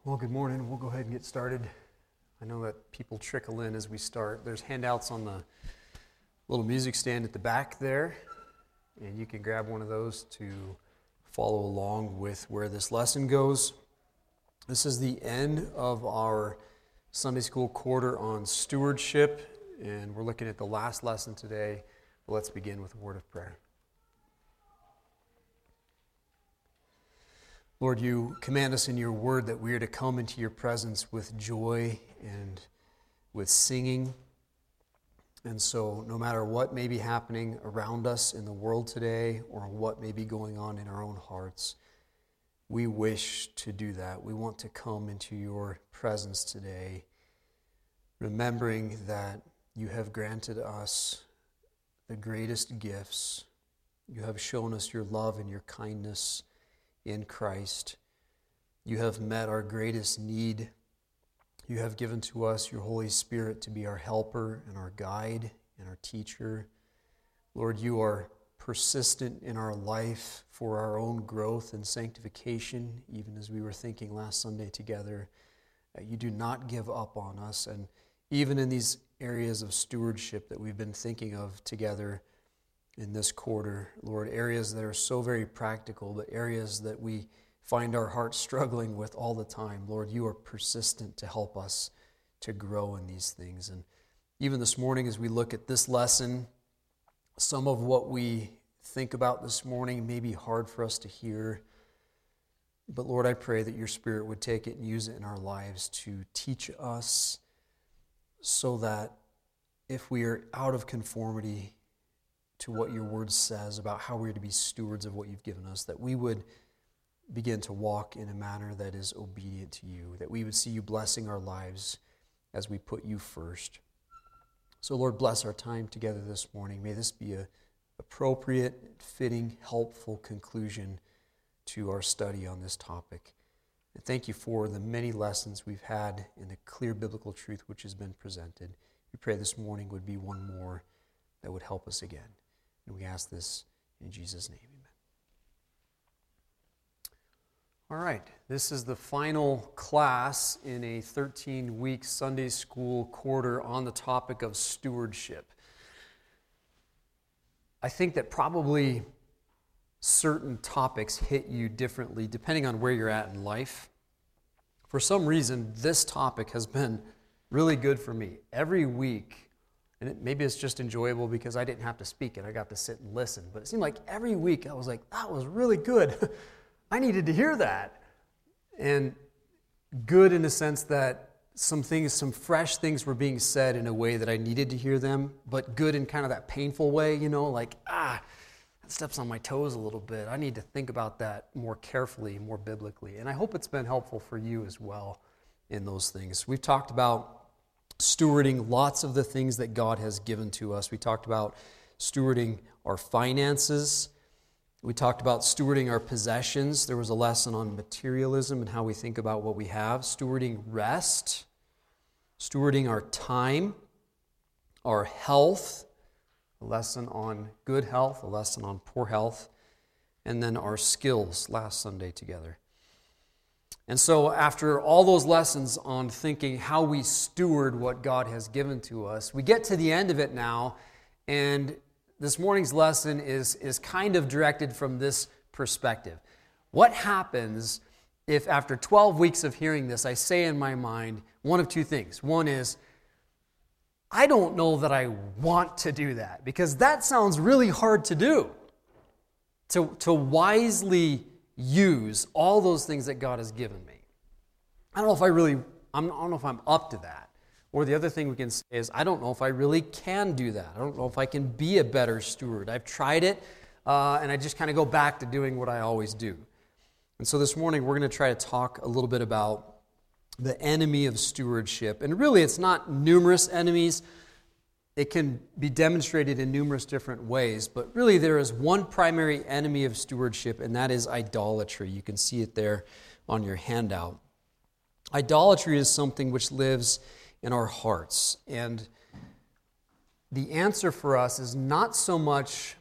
Well, good morning. We'll go ahead and get started. I know that people trickle in as we start. There's handouts on the little music stand at the back there, and you can grab one of those to follow along with where this lesson goes. This is the end of our Sunday school quarter on stewardship, and we're looking at the last lesson today. Let's begin with a word of prayer. Lord, you command us in your word that we are to come into your presence with joy and with singing. And so no matter what may be happening around us in the world today or what may be going on in our own hearts, we wish to do that. We want to come into your presence today, remembering that you have granted us the greatest gifts. You have shown us your love and your kindness in Christ. You have met our greatest need. You have given to us your Holy Spirit to be our helper and our guide and our teacher. Lord, you are persistent in our life for our own growth and sanctification, even as we were thinking last Sunday together. You do not give up on us, and even in these areas of stewardship that we've been thinking of together in this quarter, Lord, areas that are so very practical, but areas that we find our hearts struggling with all the time. Lord, you are persistent to help us to grow in these things. And even this morning as we look at this lesson, some of what we think about this morning may be hard for us to hear. But Lord, I pray that your Spirit would take it and use it in our lives to teach us so that if we are out of conformity to what your word says about how we are to be stewards of what you've given us, that we would begin to walk in a manner that is obedient to you, that we would see you blessing our lives as we put you first. So Lord, bless our time together this morning. May this be an appropriate, fitting, helpful conclusion to our study on this topic. And thank you for the many lessons we've had in the clear biblical truth which has been presented. We pray this morning would be one more that would help us again. And we ask this in Jesus' name, amen. All right, this is the final class in a 13-week Sunday school quarter on the topic of stewardship. I think that probably certain topics hit you differently depending on where you're at in life. For some reason, this topic has been really good for me. Every week, and maybe it's just enjoyable because I didn't have to speak and I got to sit and listen. But it seemed like every week I was like, that was really good. I needed to hear that. And good in the sense that some fresh things were being said in a way that I needed to hear them, but good in kind of that painful way, like, that steps on my toes a little bit. I need to think about that more carefully, more biblically. And I hope it's been helpful for you as well in those things. We've talked about stewarding lots of the things that God has given to us. We talked about stewarding our finances. We talked about stewarding our possessions. There was a lesson on materialism and how we think about what we have. Stewarding rest. Stewarding our time. Our health. A lesson on good health. A lesson on poor health. And then our skills last Sunday together. And so after all those lessons on thinking how we steward what God has given to us, we get to the end of it now, and this morning's lesson is kind of directed from this perspective. What happens if after 12 weeks of hearing this, I say in my mind one of two things. One is, I don't know that I want to do that, because that sounds really hard to do. To wisely use all those things that God has given me. I don't know if I'm up to that. Or the other thing we can say is, I don't know if I really can do that. I don't know if I can be a better steward. I've tried it, and I just kind of go back to doing what I always do. And so this morning, we're going to try to talk a little bit about the enemy of stewardship. And really, it's not numerous enemies. It can be demonstrated in numerous different ways, but really there is one primary enemy of stewardship, and that is idolatry. You can see it there on your handout. Idolatry is something which lives in our hearts, and the answer for us is not so much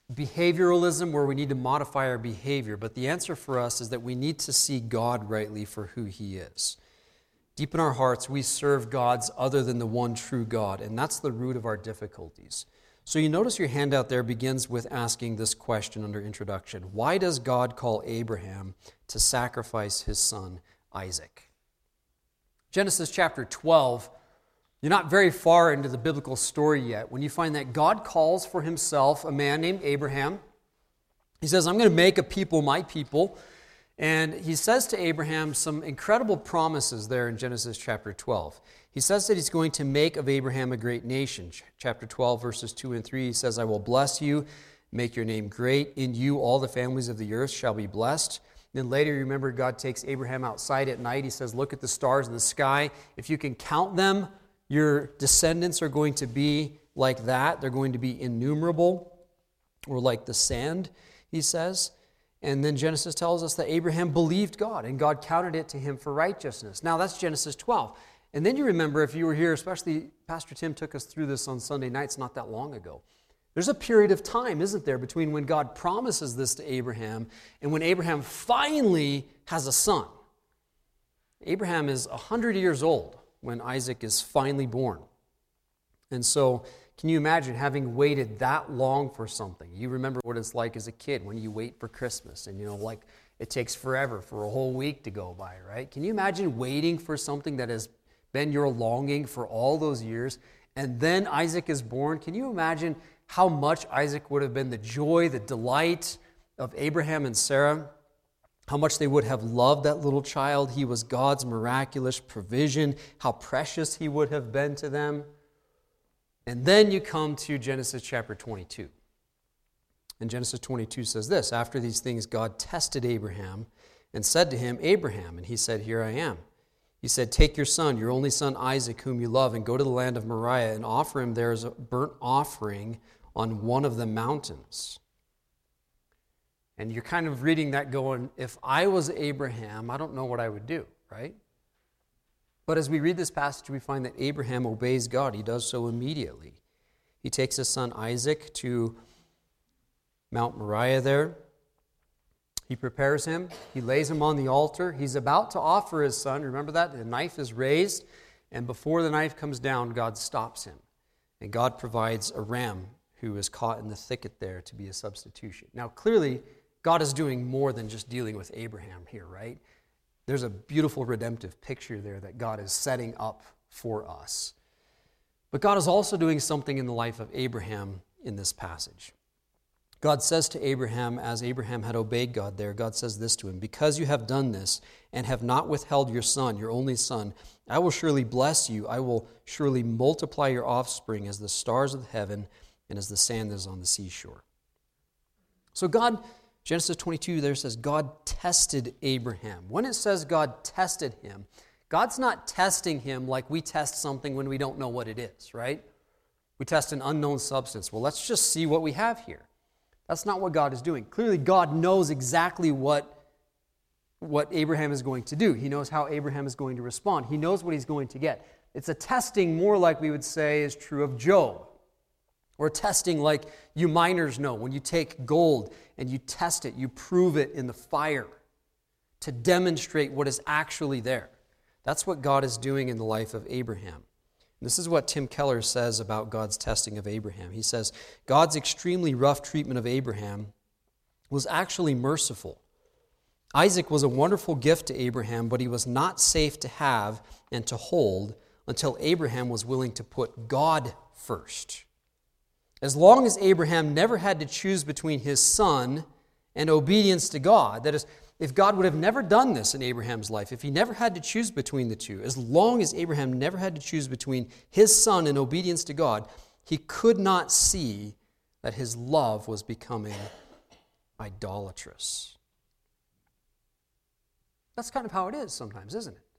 behavioralism where we need to modify our behavior, but the answer for us is that we need to see God rightly for who He is. Deep in our hearts, we serve gods other than the one true God, and that's the root of our difficulties. So you notice your handout there begins with asking this question under introduction. Why does God call Abraham to sacrifice his son Isaac? Genesis chapter 12, you're not very far into the biblical story yet when you find that God calls for himself a man named Abraham. He says, I'm going to make a people my people. And he says to Abraham some incredible promises there in Genesis chapter 12. He says that he's going to make of Abraham a great nation. Chapter 12, verses 2 and 3, he says, I will bless you, make your name great. In you all the families of the earth shall be blessed. Then later, you remember, God takes Abraham outside at night. He says, look at the stars in the sky. If you can count them, your descendants are going to be like that. They're going to be innumerable, or like the sand, he says. And then Genesis tells us that Abraham believed God, and God counted it to him for righteousness. Now, that's Genesis 12. And then you remember, if you were here, especially Pastor Tim took us through this on Sunday nights not that long ago. There's a period of time, isn't there, between when God promises this to Abraham and when Abraham finally has a son. Abraham is 100 years old when Isaac is finally born. And so, can you imagine having waited that long for something? You remember what it's like as a kid when you wait for Christmas and, like it takes forever for a whole week to go by, right? Can you imagine waiting for something that has been your longing for all those years, and then Isaac is born? Can you imagine how much Isaac would have been the joy, the delight of Abraham and Sarah? How much they would have loved that little child. He was God's miraculous provision. How precious he would have been to them. And then you come to Genesis chapter 22. And Genesis 22 says this, after these things God tested Abraham and said to him, Abraham, and he said, here I am. He said, take your son, your only son Isaac, whom you love, and go to the land of Moriah and offer him there as a burnt offering on one of the mountains. And you're kind of reading that going, if I was Abraham, I don't know what I would do, right? But as we read this passage, we find that Abraham obeys God. He does so immediately. He takes his son Isaac to Mount Moriah there. He prepares him. He lays him on the altar. He's about to offer his son. Remember that? The knife is raised. And before the knife comes down, God stops him. And God provides a ram who is caught in the thicket there to be a substitution. Now, clearly, God is doing more than just dealing with Abraham here, right? There's a beautiful redemptive picture there that God is setting up for us. But God is also doing something in the life of Abraham in this passage. God says to Abraham, as Abraham had obeyed God there, God says this to him, because you have done this and have not withheld your son, your only son, I will surely bless you. I will surely multiply your offspring as the stars of heaven and as the sand that is on the seashore. So God, Genesis 22 there says, God tested Abraham. When it says God tested him, God's not testing him like we test something when we don't know what it is, right? We test an unknown substance. Well, let's just see what we have here. That's not what God is doing. Clearly, God knows exactly what Abraham is going to do. He knows how Abraham is going to respond. He knows what he's going to get. It's a testing more like we would say is true of Job. Or testing like you miners know. When you take gold and you test it, you prove it in the fire to demonstrate what is actually there. That's what God is doing in the life of Abraham. This is what Tim Keller says about God's testing of Abraham. He says, God's extremely rough treatment of Abraham was actually merciful. Isaac was a wonderful gift to Abraham, but he was not safe to have and to hold until Abraham was willing to put God first. As long as Abraham never had to choose between his son and obedience to God, that is, if God would have never done this in Abraham's life, if he never had to choose between the two, as long as Abraham never had to choose between his son and obedience to God, he could not see that his love was becoming idolatrous. That's kind of how it is sometimes, isn't it?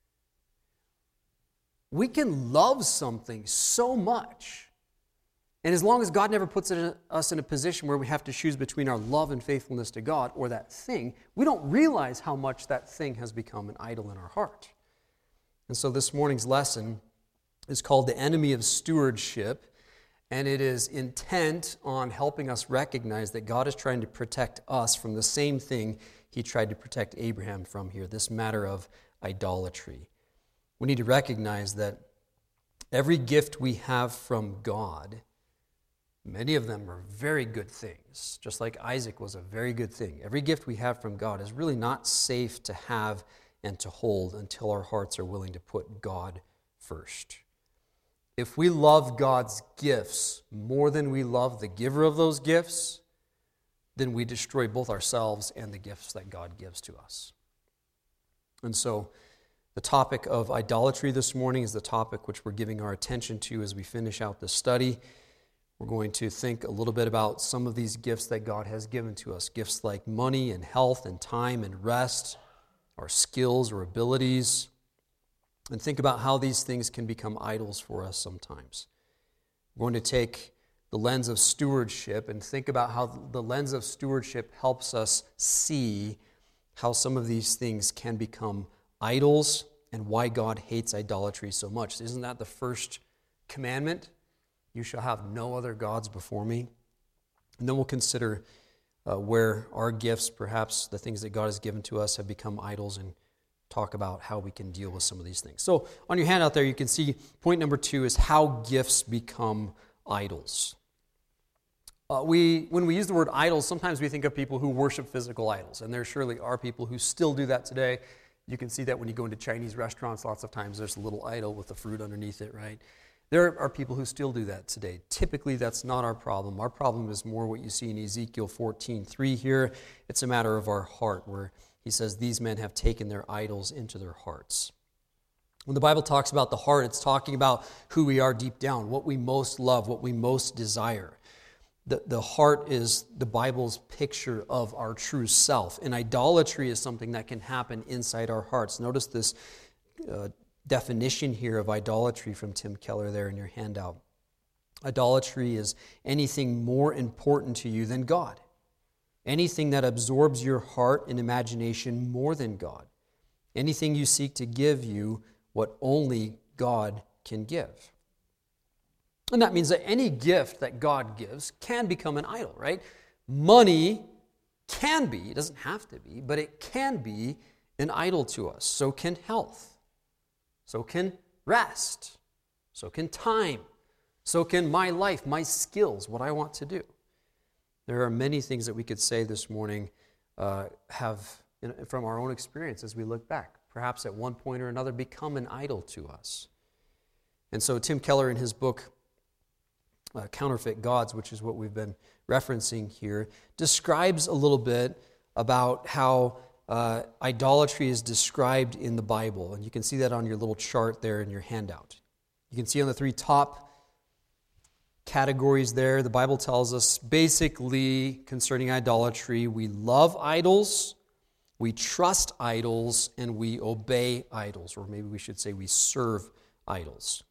We can love something so much, and as long as God never puts us in a position where we have to choose between our love and faithfulness to God or that thing, we don't realize how much that thing has become an idol in our heart. And so this morning's lesson is called The Enemy of Stewardship. And it is intent on helping us recognize that God is trying to protect us from the same thing he tried to protect Abraham from here, this matter of idolatry. We need to recognize that every gift we have from God, many of them are very good things, just like Isaac was a very good thing. Every gift we have from God is really not safe to have and to hold until our hearts are willing to put God first. If we love God's gifts more than we love the giver of those gifts, then we destroy both ourselves and the gifts that God gives to us. And so the topic of idolatry this morning is the topic which we're giving our attention to as we finish out this study. We're going to think a little bit about some of these gifts that God has given to us, gifts like money and health and time and rest, our skills or abilities, and think about how these things can become idols for us sometimes. We're going to take the lens of stewardship and think about how the lens of stewardship helps us see how some of these things can become idols and why God hates idolatry so much. Isn't that the first commandment? You shall have no other gods before me. And then we'll consider where our gifts, perhaps the things that God has given to us, have become idols and talk about how we can deal with some of these things. So on your handout there, you can see point number 2 is how gifts become idols. When we use the word idols, sometimes we think of people who worship physical idols, and there surely are people who still do that today. You can see that when you go into Chinese restaurants, lots of times there's a little idol with the fruit underneath it, right? There are people who still do that today. Typically, that's not our problem. Our problem is more what you see in Ezekiel 14:3 here. It's a matter of our heart, where he says, these men have taken their idols into their hearts. When the Bible talks about the heart, it's talking about who we are deep down, what we most love, what we most desire. The heart is the Bible's picture of our true self. And idolatry is something that can happen inside our hearts. Notice this definition here of idolatry from Tim Keller there in your handout. Idolatry is anything more important to you than God. Anything that absorbs your heart and imagination more than God. Anything you seek to give you what only God can give. And that means that any gift that God gives can become an idol, right? Money can be, it doesn't have to be, but it can be an idol to us. So can health. So can rest. So can time. So can my life, my skills, what I want to do. There are many things that we could say this morning from our own experience as we look back. Perhaps at one point or another become an idol to us. And so Tim Keller in his book, Counterfeit Gods, which is what we've been referencing here, describes a little bit about how idolatry is described in the Bible. And you can see that on your little chart there in your handout. You can see on the 3 top categories there, the Bible tells us basically concerning idolatry, we love idols, we trust idols, and we obey idols. Or maybe we should say we serve idols.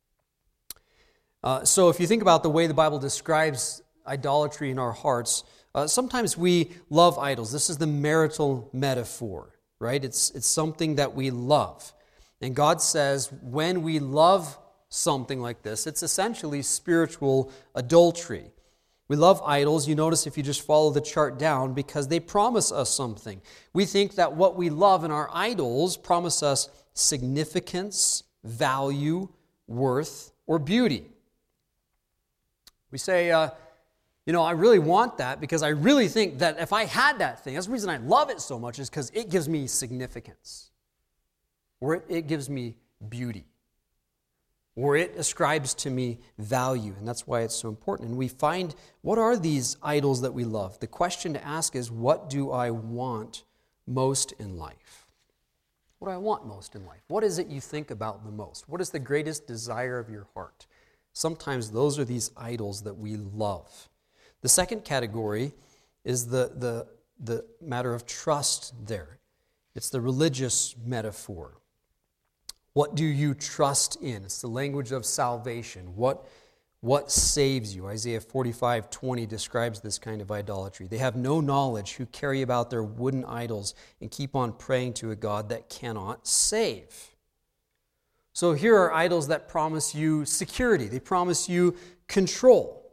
So if you think about the way the Bible describes idolatry in our hearts, sometimes we love idols. This is the marital metaphor, right? It's something that we love. And God says when we love something like this, it's essentially spiritual adultery. We love idols, you notice if you just follow the chart down, because they promise us something. We think that what we love in our idols promise us significance, value, worth, or beauty. We say, I really want that because I really think that if I had that thing, that's the reason I love it so much, is because it gives me significance. Or it gives me beauty. Or it ascribes to me value, and that's why it's so important. And we find, what are these idols that we love? The question to ask is, what do I want most in life? What do I want most in life? What is it you think about the most? What is the greatest desire of your heart? Sometimes those are these idols that we love. The second category is the matter of trust there. It's the religious metaphor. What do you trust in? It's the language of salvation. What saves you? Isaiah 45:20 describes this kind of idolatry. They have no knowledge who carry about their wooden idols and keep on praying to a God that cannot save. So here are idols that promise you security. They promise you control.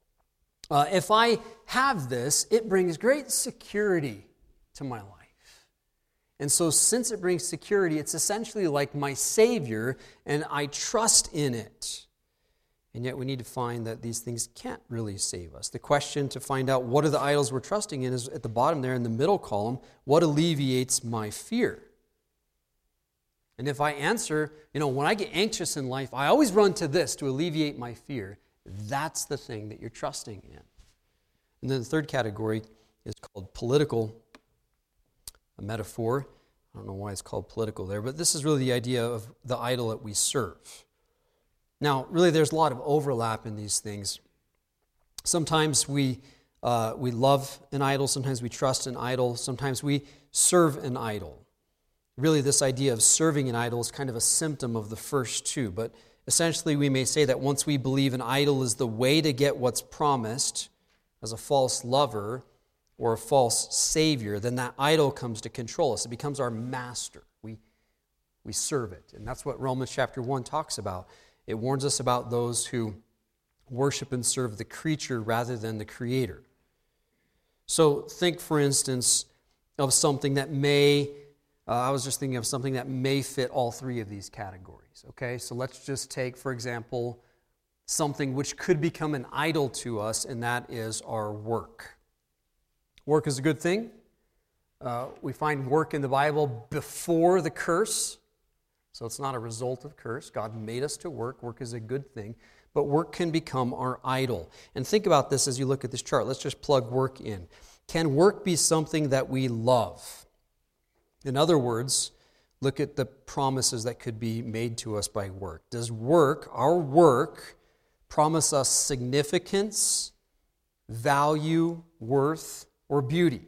If I have this, it brings great security to my life. And so since it brings security, it's essentially like my Savior, and I trust in it. And yet we need to find that these things can't really save us. The question to find out what are the idols we're trusting in is at the bottom there in the middle column, what alleviates my fear? And if I answer, when I get anxious in life, I always run to this to alleviate my fear. That's the thing that you're trusting in. And then the third category is called political, a metaphor. I don't know why it's called political there, but this is really the idea of the idol that we serve. Now, really, there's a lot of overlap in these things. Sometimes we love an idol, sometimes we trust an idol, sometimes we serve an idol. Really, this idea of serving an idol is kind of a symptom of the first two, but essentially we may say that once we believe an idol is the way to get what's promised as a false lover or a false savior, then that idol comes to control us. It becomes our master. We serve it. And that's what Romans chapter 1 talks about. It warns us about those who worship and serve the creature rather than the Creator. So think, for instance, of something that may, I was just thinking of something that may fit all three of these categories. Okay, so let's just take, for example, something which could become an idol to us, and that is our work. Work is a good thing. We find work in the Bible before the curse. So it's not a result of curse. God made us to work. Work is a good thing. But work can become our idol. And think about this as you look at this chart. Let's just plug work in. Can work be something that we love? In other words, look at the promises that could be made to us by work. Does work, our work, promise us significance, value, worth, or beauty?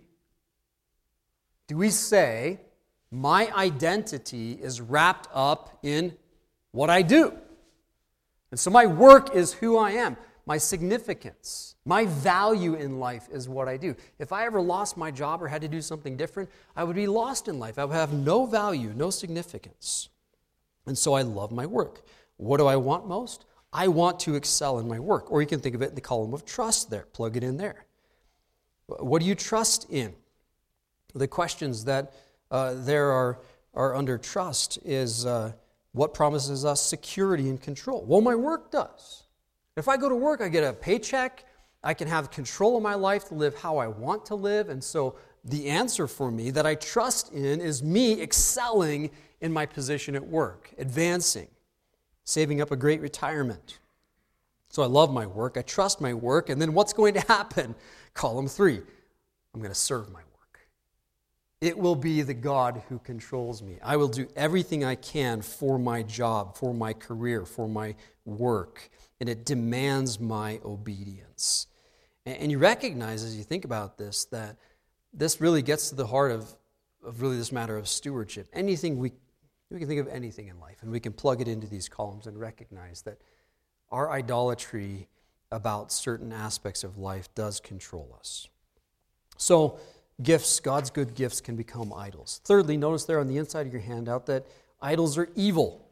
Do we say, my identity is wrapped up in what I do? And so my work is who I am. My significance, my value in life is what I do. If I ever lost my job or had to do something different, I would be lost in life. I would have no value, no significance. And so I love my work. What do I want most? I want to excel in my work. Or you can think of it in the column of trust there. Plug it in there. What do you trust in? The questions that there are under trust is what promises us security and control? Well, my work does. If I go to work, I get a paycheck. I can have control of my life to live how I want to live. And so the answer for me that I trust in is me excelling in my position at work, advancing, saving up a great retirement. So I love my work. I trust my work. And then what's going to happen? Column 3, I'm going to serve my work. It will be the God who controls me. I will do everything I can for my job, for my career, for my work. And it demands my obedience. And you recognize as you think about this that this really gets to the heart of really this matter of stewardship. Anything we can think of anything in life, and we can plug it into these columns and recognize that our idolatry about certain aspects of life does control us. So gifts, God's good gifts, can become idols. Thirdly, notice there on the inside of your handout that idols are evil.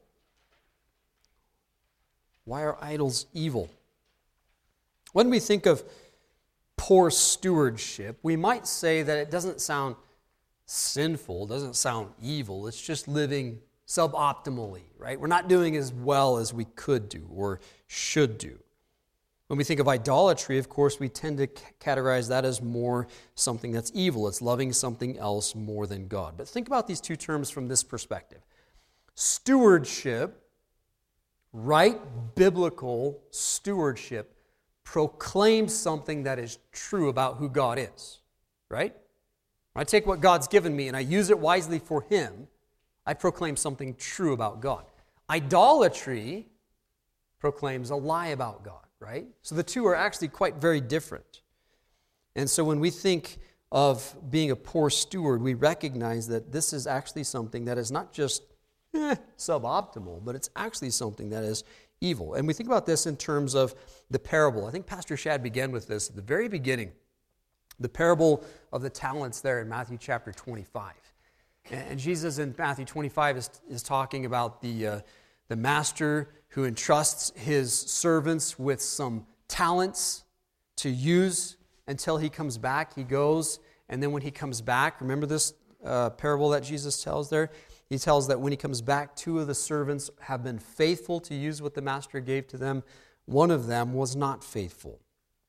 Why are idols evil? When we think of poor stewardship, we might say that it doesn't sound sinful, doesn't sound evil. It's just living suboptimally, right? We're not doing as well as we could do or should do. When we think of idolatry, of course, we tend to categorize that as more something that's evil. It's loving something else more than God. But think about these two terms from this perspective. Stewardship, right biblical stewardship, proclaims something that is true about who God is, right? When I take what God's given me and I use it wisely for Him, I proclaim something true about God. Idolatry proclaims a lie about God, right? So the two are actually quite very different. And so when we think of being a poor steward, we recognize that this is actually something that is not just suboptimal, but it's actually something that is evil. And we think about this in terms of the parable. I think Pastor Shad began with this at the very beginning. The parable of the talents there in Matthew chapter 25. And Jesus in Matthew 25 is talking about the the master who entrusts his servants with some talents to use until he comes back. He goes, and then when he comes back, remember this parable that Jesus tells there? He tells that when he comes back, 2 of the servants have been faithful to use what the master gave to them. One of them was not faithful.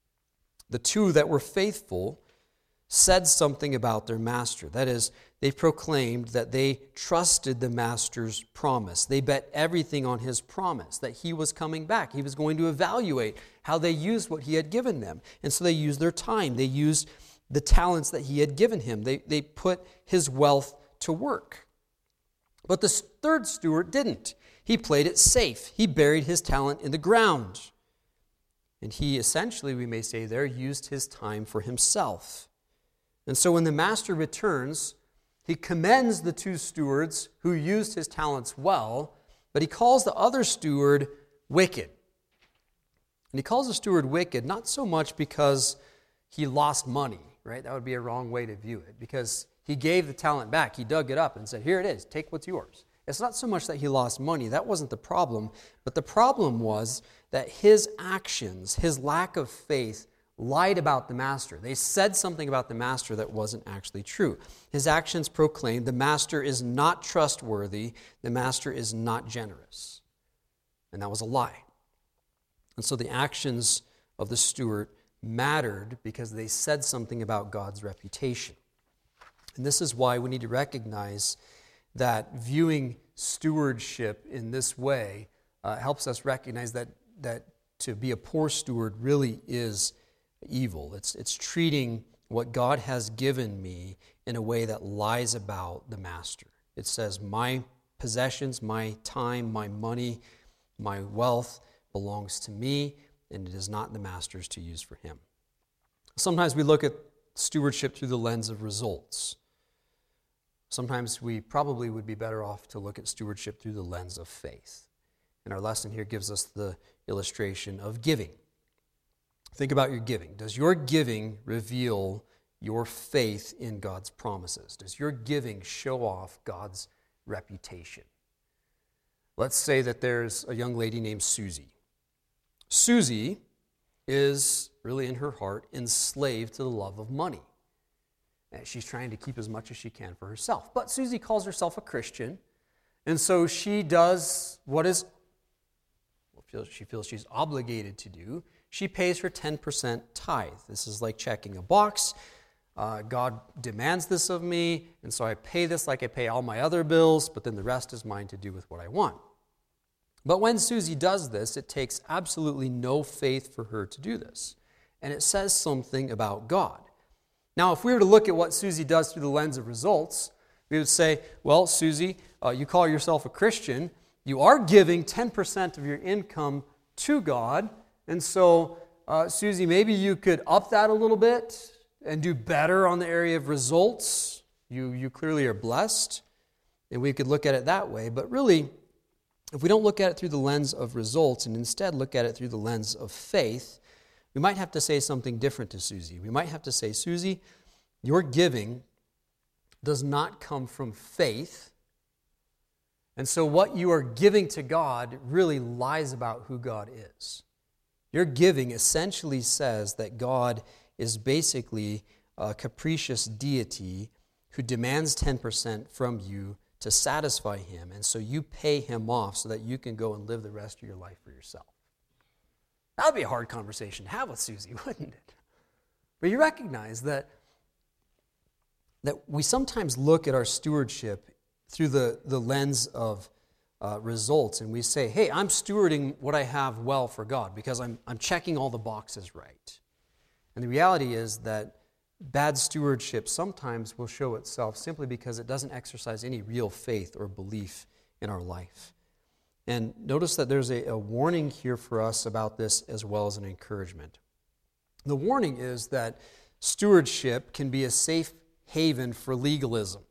The 2 that were faithful said something about their master. That is, they proclaimed that they trusted the master's promise. They bet everything on his promise, that he was coming back. He was going to evaluate how they used what he had given them. And so they used their time. They used the talents that he had given him. They put his wealth to work. But the 3rd steward didn't. He played it safe. He buried his talent in the ground. And he essentially, we may say there, used his time for himself. And so when the master returns, he commends the 2 stewards who used his talents well, but he calls the other steward wicked. And he calls the steward wicked not so much because he lost money, right? That would be a wrong way to view it, because he gave the talent back. He dug it up and said, here it is, take what's yours. It's not so much that he lost money. That wasn't the problem. But the problem was that his actions, his lack of faith, lied about the master. They said something about the master that wasn't actually true. His actions proclaimed the master is not trustworthy. The master is not generous. And that was a lie. And so the actions of the steward mattered because they said something about God's reputation. And this is why we need to recognize that viewing stewardship in this way helps us recognize that to be a poor steward really is evil. It's treating what God has given me in a way that lies about the master. It says, my possessions, my time, my money, my wealth belongs to me, and it is not the master's to use for him. Sometimes we look at stewardship through the lens of results. Sometimes we probably would be better off to look at stewardship through the lens of faith. And our lesson here gives us the illustration of giving. Think about your giving. Does your giving reveal your faith in God's promises? Does your giving show off God's reputation? Let's say that there's a young lady named Susie. Susie is really in her heart enslaved to the love of money. And she's trying to keep as much as she can for herself. But Susie calls herself a Christian, and so she does what she feels she's obligated to do. She pays her 10% tithe. This is like checking a box. God demands this of me, and so I pay this like I pay all my other bills, but then the rest is mine to do with what I want. But when Susie does this, it takes absolutely no faith for her to do this. And it says something about God. Now, if we were to look at what Susie does through the lens of results, we would say, well, Susie, you call yourself a Christian. You are giving 10% of your income to God. And so, Susie, maybe you could up that a little bit and do better on the area of results. You clearly are blessed. And we could look at it that way. But really, if we don't look at it through the lens of results and instead look at it through the lens of faith, we might have to say something different to Susie. We might have to say, Susie, your giving does not come from faith. And so what you are giving to God really lies about who God is. Your giving essentially says that God is basically a capricious deity who demands 10% from you to satisfy him. And so you pay him off so that you can go and live the rest of your life for yourself. That would be a hard conversation to have with Susie, wouldn't it? But you recognize that we sometimes look at our stewardship through the lens of results, and we say, hey, I'm stewarding what I have well for God because I'm checking all the boxes right. And the reality is that bad stewardship sometimes will show itself simply because it doesn't exercise any real faith or belief in our life. And notice that there's a warning here for us about this as well as an encouragement. The warning is that stewardship can be a safe haven for legalism.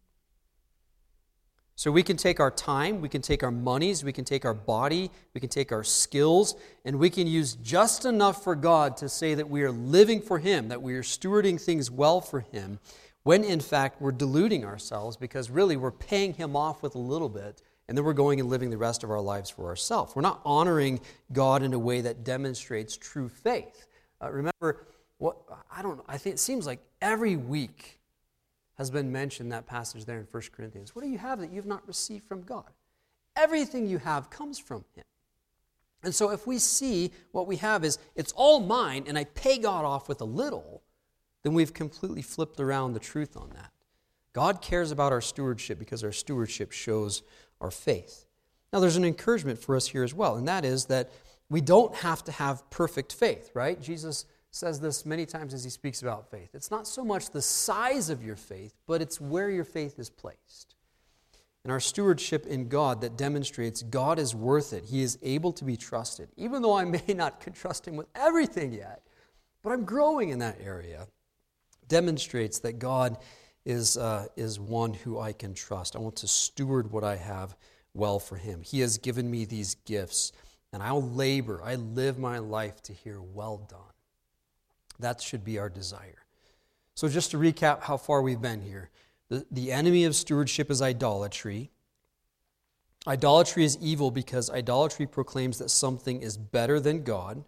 So we can take our time, we can take our monies, we can take our body, we can take our skills, and we can use just enough for God to say that we are living for Him, that we are stewarding things well for Him, when in fact we're deluding ourselves because really we're paying Him off with a little bit and then we're going and living the rest of our lives for ourselves. We're not honoring God in a way that demonstrates true faith. Remember, I think it seems like every week has been mentioned, that passage there in 1 Corinthians. What do you have that you've not received from God? Everything you have comes from Him. And so if we see what we have is, it's all mine, and I pay God off with a little, then we've completely flipped around the truth on that. God cares about our stewardship because our stewardship shows our faith. Now, there's an encouragement for us here as well, and that is that we don't have to have perfect faith, right? Jesus says this many times as He speaks about faith. It's not so much the size of your faith, but it's where your faith is placed. And our stewardship in God that demonstrates God is worth it. He is able to be trusted. Even though I may not trust Him with everything yet, but I'm growing in that area, demonstrates that God is one who I can trust. I want to steward what I have well for Him. He has given me these gifts, and I'll labor. I live my life to hear, well done. That should be our desire. So just to recap how far we've been here. The enemy of stewardship is idolatry. Idolatry is evil because idolatry proclaims that something is better than God.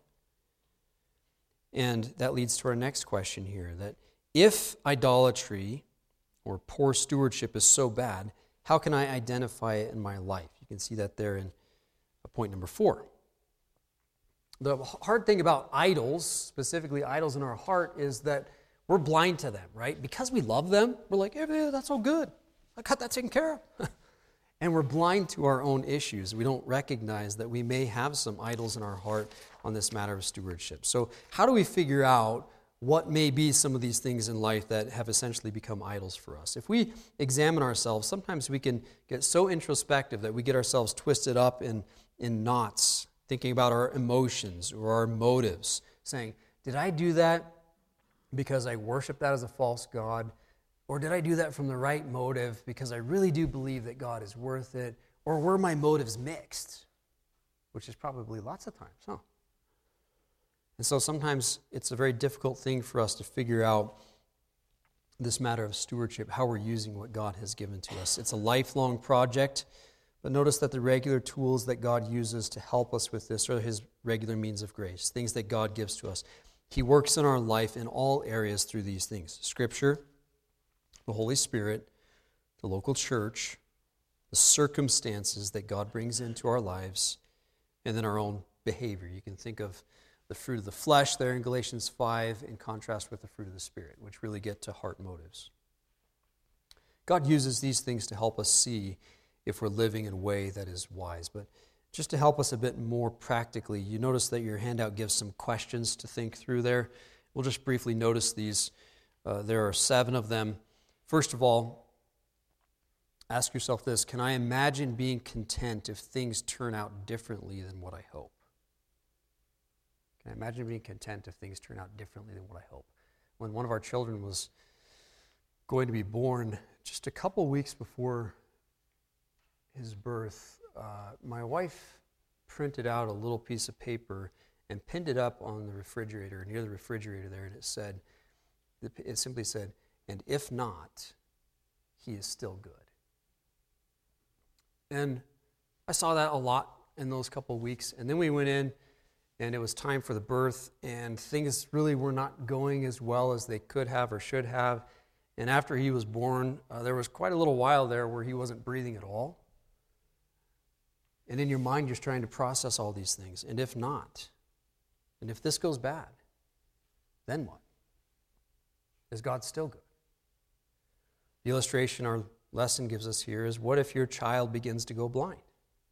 And that leads to our next question here, that if idolatry or poor stewardship is so bad, how can I identify it in my life? You can see that there in point number 4. The hard thing about idols, specifically idols in our heart, is that we're blind to them, right? Because we love them, we're like, yeah, that's all good. I got that taken care of. And we're blind to our own issues. We don't recognize that we may have some idols in our heart on this matter of stewardship. So how do we figure out what may be some of these things in life that have essentially become idols for us? If we examine ourselves, sometimes we can get so introspective that we get ourselves twisted up in knots, thinking about our emotions or our motives, saying, did I do that because I worship that as a false god? Or did I do that from the right motive because I really do believe that God is worth it? Or were my motives mixed? Which is probably lots of times, huh? And so sometimes it's a very difficult thing for us to figure out this matter of stewardship, how we're using what God has given to us. It's a lifelong project, but notice that the regular tools that God uses to help us with this are His regular means of grace, things that God gives to us. He works in our life in all areas through these things. Scripture, the Holy Spirit, the local church, the circumstances that God brings into our lives, and then our own behavior. You can think of the fruit of the flesh there in Galatians 5 in contrast with the fruit of the Spirit, which really get to heart motives. God uses these things to help us see if we're living in a way that is wise. But just to help us a bit more practically, you notice that your handout gives some questions to think through there. We'll just briefly notice these. There are 7 of them. First of all, ask yourself this: can I imagine being content if things turn out differently than what I hope? Can I imagine being content if things turn out differently than what I hope? When one of our children was going to be born, just a couple weeks before his birth, my wife printed out a little piece of paper and pinned it up on the refrigerator, near the refrigerator there, and it simply said, "And if not, he is still good." And I saw that a lot in those couple of weeks, and then we went in, and it was time for the birth, and things really were not going as well as they could have or should have. And after he was born, there was quite a little while there where he wasn't breathing at all. And in your mind, you're trying to process all these things. And if not, and if this goes bad, then what? Is God still good? The illustration our lesson gives us here is, what if your child begins to go blind?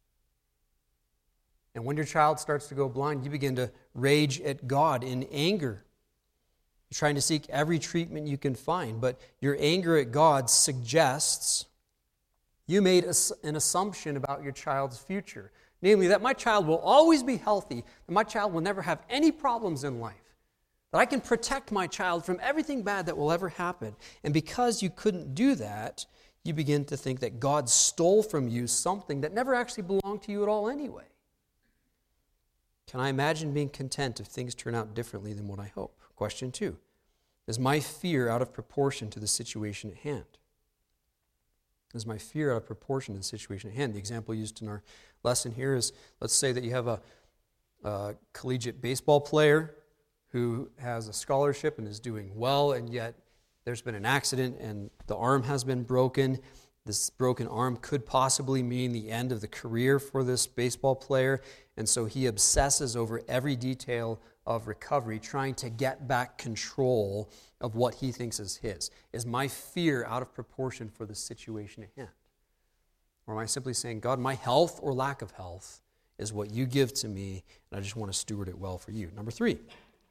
And when your child starts to go blind, you begin to rage at God in anger. You're trying to seek every treatment you can find, but your anger at God suggests you made an assumption about your child's future. Namely, that my child will always be healthy, that my child will never have any problems in life, that I can protect my child from everything bad that will ever happen. And because you couldn't do that, you begin to think that God stole from you something that never actually belonged to you at all anyway. Can I imagine being content if things turn out differently than what I hope? Question 2, is my fear out of proportion to the situation at hand? Is my fear out of proportion to the situation at hand? The example used in our lesson here is, let's say that you have a collegiate baseball player who has a scholarship and is doing well, and yet there's been an accident and the arm has been broken. This broken arm could possibly mean the end of the career for this baseball player, and so he obsesses over every detail of recovery, trying to get back control of what he thinks is his. Is my fear out of proportion for the situation at hand? Or am I simply saying, God, my health or lack of health is what you give to me, and I just want to steward it well for you? Number 3,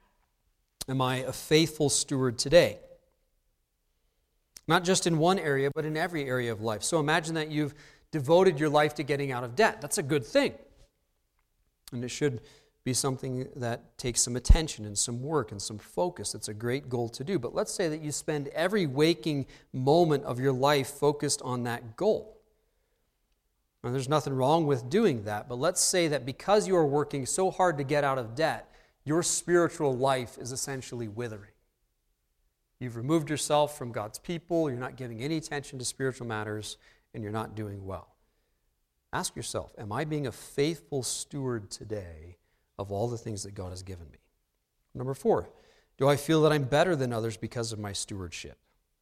am I a faithful steward today? Not just in one area, but in every area of life. So imagine that you've devoted your life to getting out of debt. That's a good thing. And it should be something that takes some attention and some work and some focus. It's a great goal to do. But let's say that you spend every waking moment of your life focused on that goal. Now, there's nothing wrong with doing that, but let's say that because you are working so hard to get out of debt, your spiritual life is essentially withering. You've removed yourself from God's people, you're not giving any attention to spiritual matters, and you're not doing well. Ask yourself, am I being a faithful steward today of all the things that God has given me? Number 4, do I feel that I'm better than others because of my stewardship?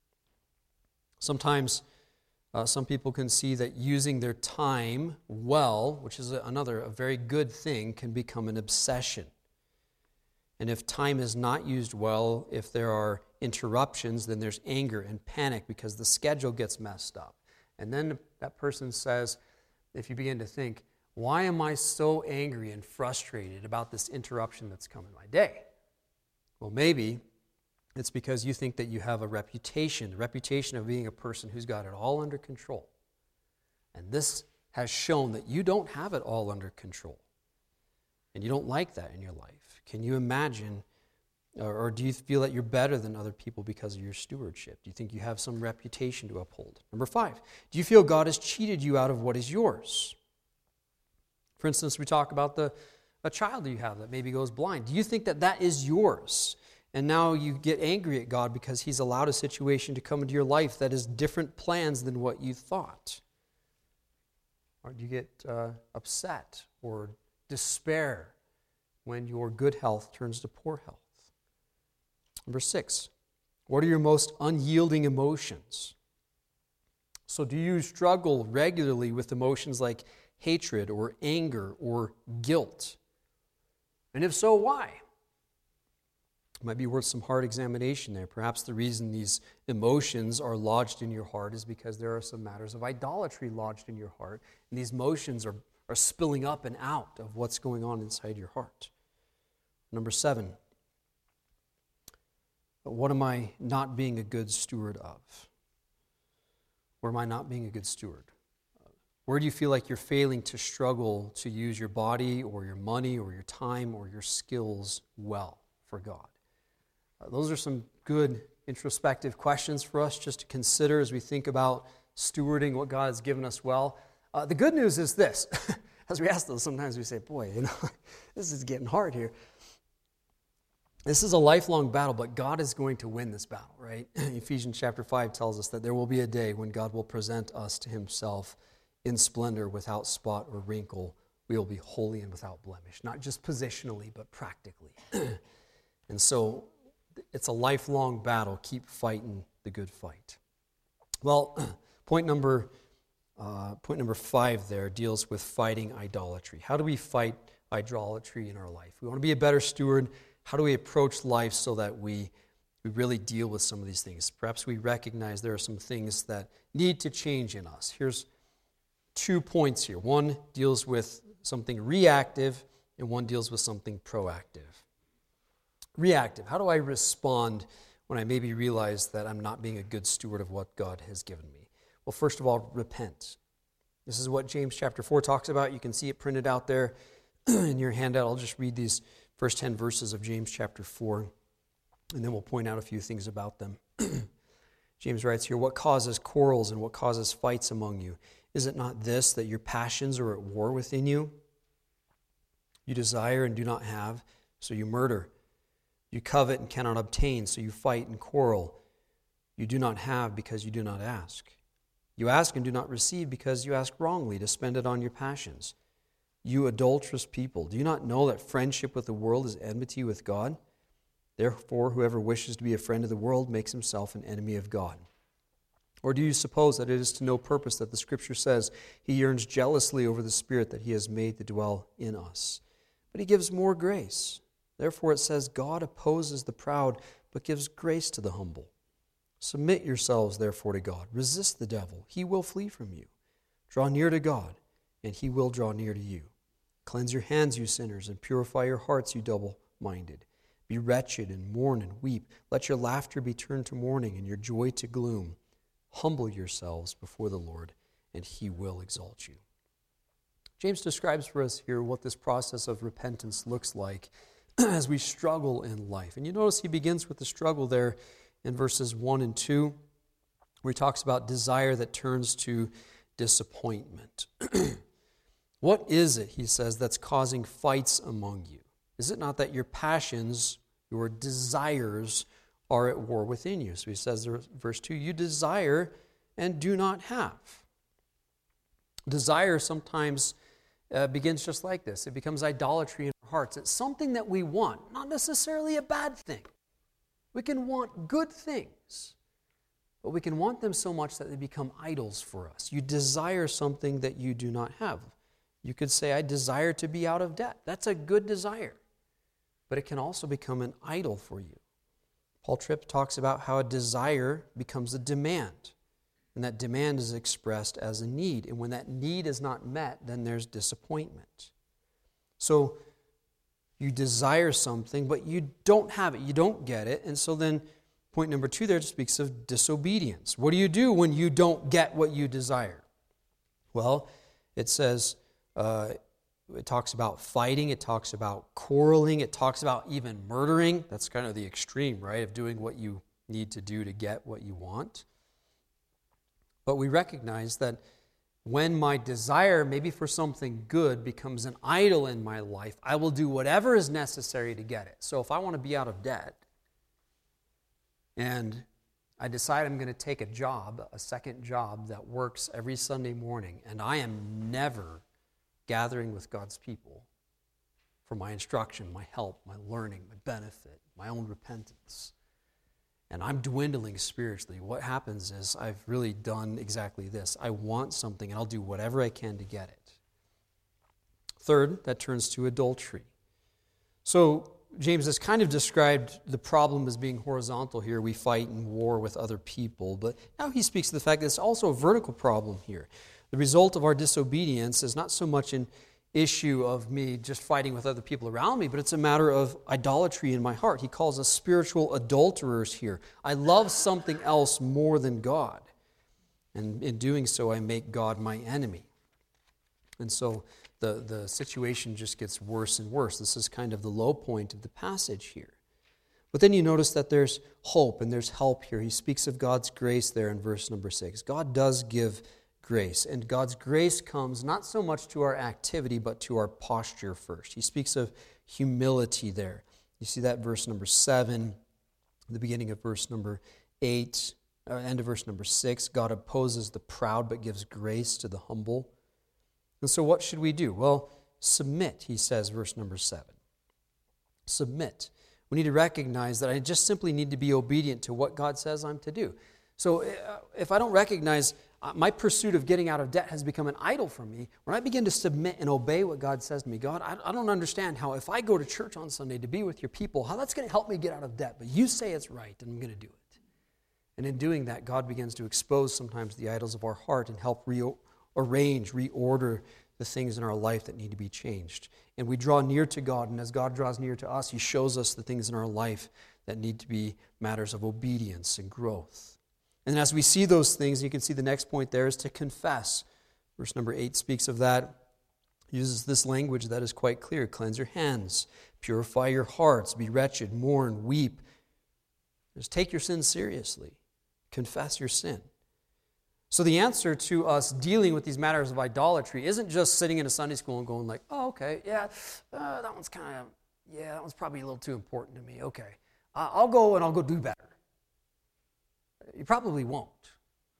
Sometimes some people can see that using their time well, which is a very good thing, can become an obsession. And if time is not used well, if there are interruptions, then there's anger and panic because the schedule gets messed up. And then that person says, if you begin to think, why am I so angry and frustrated about this interruption that's come in my day? Well, maybe it's because you think that you have the reputation of being a person who's got it all under control. And this has shown that you don't have it all under control. And you don't like that in your life. Can you imagine, or do you feel that you're better than other people because of your stewardship? Do you think you have some reputation to uphold? Number 5, do you feel God has cheated you out of what is yours? For instance, we talk about a child that you have that maybe goes blind. Do you think that that is yours? And now you get angry at God because He's allowed a situation to come into your life that is different plans than what you thought? Or do you get upset or despair when your good health turns to poor health? Number 6, what are your most unyielding emotions? So do you struggle regularly with emotions like hatred or anger or guilt? And if so, why? It might be worth some hard examination there. Perhaps the reason these emotions are lodged in your heart is because there are some matters of idolatry lodged in your heart, and these emotions are spilling up and out of what's going on inside your heart. Number 7, what am I not being a good steward of? Or am I not being a good steward? Where do you feel like you're failing to struggle to use your body or your money or your time or your skills well for God? Those are some good introspective questions for us just to consider as we think about stewarding what God has given us well. The good news is this. As we ask those, sometimes we say, boy, this is getting hard here. This is a lifelong battle, but God is going to win this battle, right? Ephesians chapter 5 tells us that there will be a day when God will present us to Himself in splendor, without spot or wrinkle. We will be holy and without blemish, not just positionally, but practically. And so it's a lifelong battle. Keep fighting the good fight. Well, point number 5 there deals with fighting idolatry. How do we fight idolatry in our life? We want to be a better steward. How do we approach life so that we really deal with some of these things? Perhaps we recognize there are some things that need to change in us. Here's 2 points here. One deals with something reactive, and one deals with something proactive. Reactive. How do I respond when I maybe realize that I'm not being a good steward of what God has given me? Well, first of all, repent. This is what James chapter 4 talks about. You can see it printed out there in your handout. I'll just read these first 10 verses of James chapter 4, and then we'll point out a few things about them. James writes here, "What causes quarrels and what causes fights among you? Is it not this, that your passions are at war within you? You desire and do not have, so you murder. You covet and cannot obtain, so you fight and quarrel. You do not have because you do not ask. You ask and do not receive because you ask wrongly to spend it on your passions. You adulterous people, do you not know that friendship with the world is enmity with God? Therefore, whoever wishes to be a friend of the world makes himself an enemy of God. Or do you suppose that it is to no purpose that the Scripture says he yearns jealously over the Spirit that he has made to dwell in us? But he gives more grace. Therefore it says, God opposes the proud, but gives grace to the humble. Submit yourselves, therefore, to God. Resist the devil. He will flee from you. Draw near to God, and he will draw near to you. Cleanse your hands, you sinners, and purify your hearts, you double-minded. Be wretched and mourn and weep. Let your laughter be turned to mourning and your joy to gloom. Humble yourselves before the Lord, and he will exalt you. James describes for us here what this process of repentance looks like as we struggle in life. And you notice he begins with the struggle there in verses 1 and 2, where he talks about desire that turns to disappointment. What is it, he says, that's causing fights among you? Is it not that your passions, your desires, are at war within you? So he says there, verse 2, you desire and do not have. Desire sometimes begins just like this. It becomes idolatry in our hearts. It's something that we want, not necessarily a bad thing. We can want good things, but we can want them so much that they become idols for us. You desire something that you do not have. You could say, I desire to be out of debt. That's a good desire, but it can also become an idol for you. Paul Tripp talks about how a desire becomes a demand, and that demand is expressed as a need. And when that need is not met, then there's disappointment. So you desire something, but you don't have it. You don't get it. And so then point number 2 there speaks of disobedience. What do you do when you don't get what you desire? Well, it says, it talks about fighting, it talks about quarreling, it talks about even murdering. That's kind of the extreme, right, of doing what you need to do to get what you want. But we recognize that when my desire, maybe for something good, becomes an idol in my life, I will do whatever is necessary to get it. So if I want to be out of debt, and I decide I'm going to take a job, a second job that works every Sunday morning, and I am never gathering with God's people for my instruction, my help, my learning, my benefit, my own repentance, and I'm dwindling spiritually, what happens is I've really done exactly this. I want something, and I'll do whatever I can to get it. Third, that turns to adultery. So James has kind of described the problem as being horizontal here. We fight and war with other people, but now he speaks to the fact that it's also a vertical problem here. The result of our disobedience is not so much an issue of me just fighting with other people around me, but it's a matter of idolatry in my heart. He calls us spiritual adulterers here. I love something else more than God. And in doing so, I make God my enemy. And so the situation just gets worse and worse. This is kind of the low point of the passage here. But then you notice that there's hope and there's help here. He speaks of God's grace there in verse number 6. God does give grace, and God's grace comes not so much to our activity, but to our posture first. He speaks of humility there. You see that verse number 7, the beginning of verse number 8, end of verse number 6. God opposes the proud, but gives grace to the humble. And so what should we do? Well, submit, he says, verse number 7. Submit. We need to recognize that I just simply need to be obedient to what God says I'm to do. So if I don't recognize my pursuit of getting out of debt has become an idol for me, when I begin to submit and obey what God says to me, God, I don't understand how if I go to church on Sunday to be with your people, how that's going to help me get out of debt, but you say it's right, and I'm going to do it. And in doing that, God begins to expose sometimes the idols of our heart and help reorder the things in our life that need to be changed. And we draw near to God, and as God draws near to us, He shows us the things in our life that need to be matters of obedience and growth. And as we see those things, you can see the next point there is to confess. Verse number 8 speaks of that. He uses this language that is quite clear. Cleanse your hands, purify your hearts, be wretched, mourn, weep. Just take your sin seriously. Confess your sin. So the answer to us dealing with these matters of idolatry isn't just sitting in a Sunday school and going like, oh, okay, yeah, that one's probably a little too important to me. Okay, I'll go do better. You probably won't.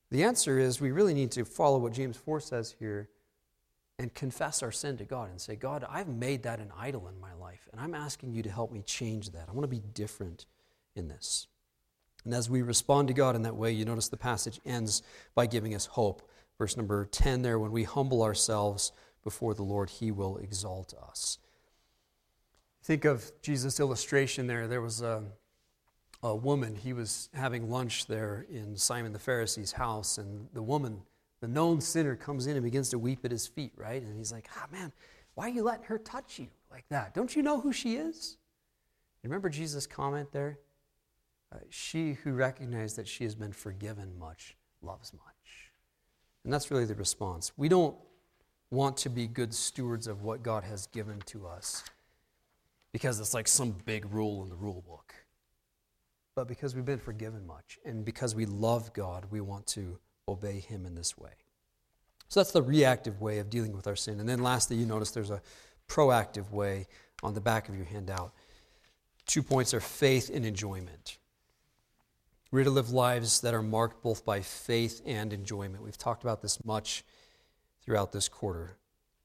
The answer is we really need to follow what James 4 says here and confess our sin to God and say, God, I've made that an idol in my life, and I'm asking you to help me change that. I want to be different in this. And as we respond to God in that way, you notice the passage ends by giving us hope. Verse number 10 there, when we humble ourselves before the Lord, he will exalt us. Think of Jesus' illustration there. There was a woman, he was having lunch there in Simon the Pharisee's house, and the woman, the known sinner, comes in and begins to weep at his feet, right? And he's like, man, why are you letting her touch you like that? Don't you know who she is? You remember Jesus' comment there? She who recognized that she has been forgiven much, loves much. And that's really the response. We don't want to be good stewards of what God has given to us because it's like some big rule in the rule book. But because we've been forgiven much, and because we love God, we want to obey him in this way. So that's the reactive way of dealing with our sin. And then lastly, you notice there's a proactive way on the back of your handout. 2 points are faith and enjoyment. We're to live lives that are marked both by faith and enjoyment. We've talked about this much throughout this quarter.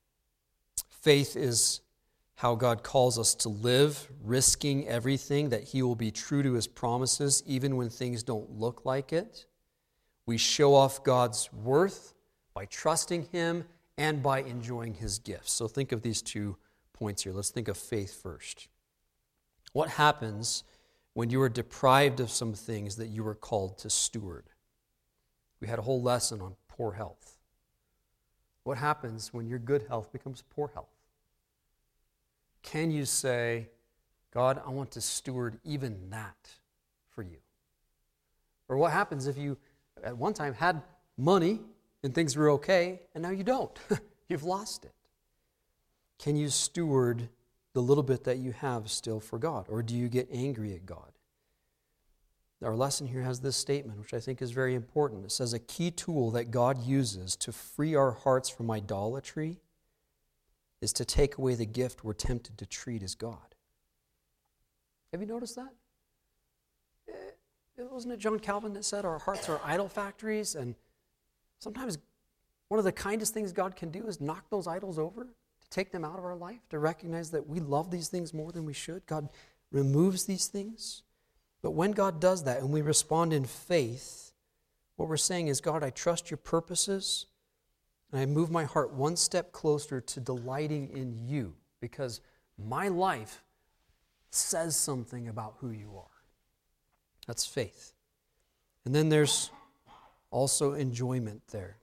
Faith is how God calls us to live, risking everything that he will be true to his promises, even when things don't look like it. We show off God's worth by trusting him and by enjoying his gifts. So think of these 2 points here. Let's think of faith first. What happens when you are deprived of some things that you were called to steward? We had a whole lesson on poor health. What happens when your good health becomes poor health? Can you say, God, I want to steward even that for you? Or what happens if you at one time had money and things were okay, and now you don't? You've lost it. Can you steward the little bit that you have still for God? Or do you get angry at God? Our lesson here has this statement, which I think is very important. It says, a key tool that God uses to free our hearts from idolatry is to take away the gift we're tempted to treat as God. Have you noticed that? Wasn't it John Calvin that said our hearts are idol factories? And sometimes one of the kindest things God can do is knock those idols over, to take them out of our life, to recognize that we love these things more than we should. God removes these things. But when God does that and we respond in faith, what we're saying is, God, I trust your purposes, and I move my heart one step closer to delighting in you, because my life says something about who you are. That's faith. And then there's also enjoyment there.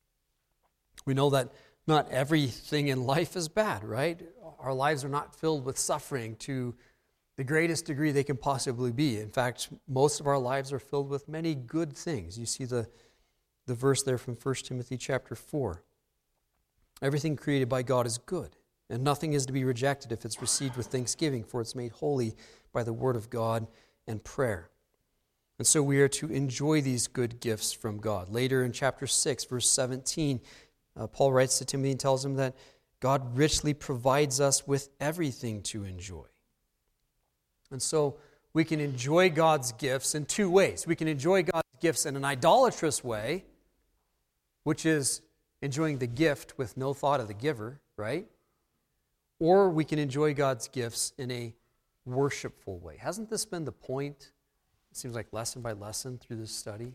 We know that not everything in life is bad, right? Our lives are not filled with suffering to the greatest degree they can possibly be. In fact, most of our lives are filled with many good things. You see the verse there from 1 Timothy chapter 4. Everything created by God is good, and nothing is to be rejected if it's received with thanksgiving, for it's made holy by the word of God and prayer. And so we are to enjoy these good gifts from God. Later in chapter 6, verse 17, Paul writes to Timothy and tells him that God richly provides us with everything to enjoy. And so we can enjoy God's gifts in 2 ways. We can enjoy God's gifts in an idolatrous way, which is enjoying the gift with no thought of the giver, right? Or we can enjoy God's gifts in a worshipful way. Hasn't this been the point, it seems like lesson by lesson through this study?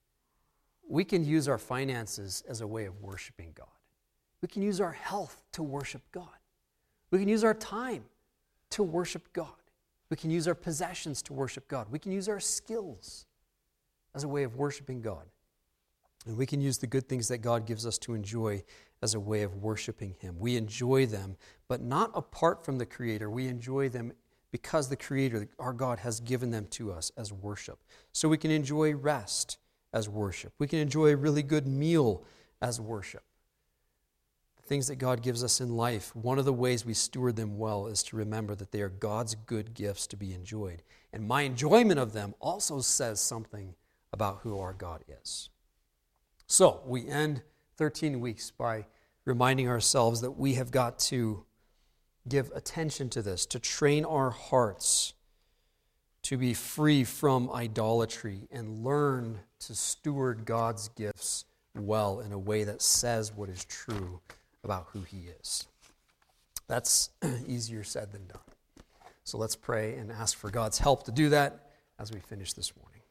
We can use our finances as a way of worshiping God. We can use our health to worship God. We can use our time to worship God. We can use our possessions to worship God. We can use our skills as a way of worshiping God. And we can use the good things that God gives us to enjoy as a way of worshiping him. We enjoy them, but not apart from the Creator. We enjoy them because the Creator, our God, has given them to us as worship. So we can enjoy rest as worship. We can enjoy a really good meal as worship. The things that God gives us in life, one of the ways we steward them well is to remember that they are God's good gifts to be enjoyed. And my enjoyment of them also says something about who our God is. So we end 13 weeks by reminding ourselves that we have got to give attention to this, to train our hearts to be free from idolatry and learn to steward God's gifts well in a way that says what is true about who He is. That's easier said than done. So let's pray and ask for God's help to do that as we finish this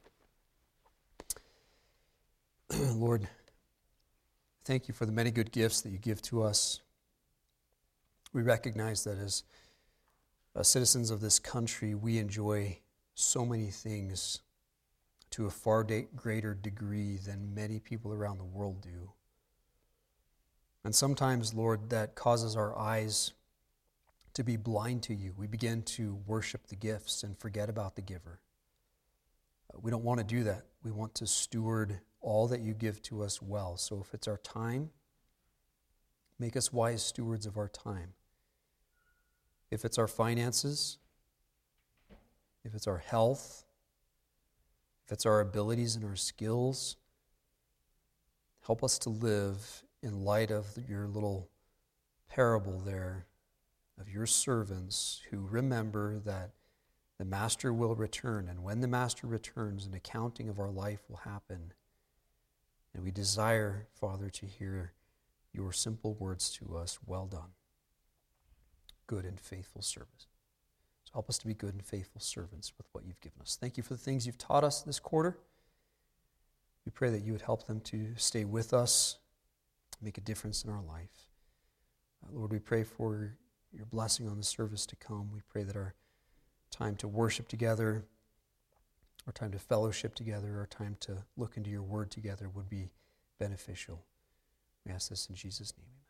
morning. Lord, thank you for the many good gifts that you give to us. We recognize that as citizens of this country, we enjoy so many things to a far greater degree than many people around the world do. And sometimes, Lord, that causes our eyes to be blind to you. We begin to worship the gifts and forget about the giver. We don't want to do that. We want to steward all that you give to us well. So if it's our time, make us wise stewards of our time. If it's our finances, if it's our health, if it's our abilities and our skills, help us to live in light of your little parable there of your servants who remember that the master will return. And when the master returns, an accounting of our life will happen. And we desire, Father, to hear your simple words to us, well done, good and faithful service. So help us to be good and faithful servants with what you've given us. Thank you for the things you've taught us this quarter. We pray that you would help them to stay with us, make a difference in our life. Lord, we pray for your blessing on the service to come. We pray that our time to worship together, our time to fellowship together, our time to look into your word together would be beneficial. We ask this in Jesus' name.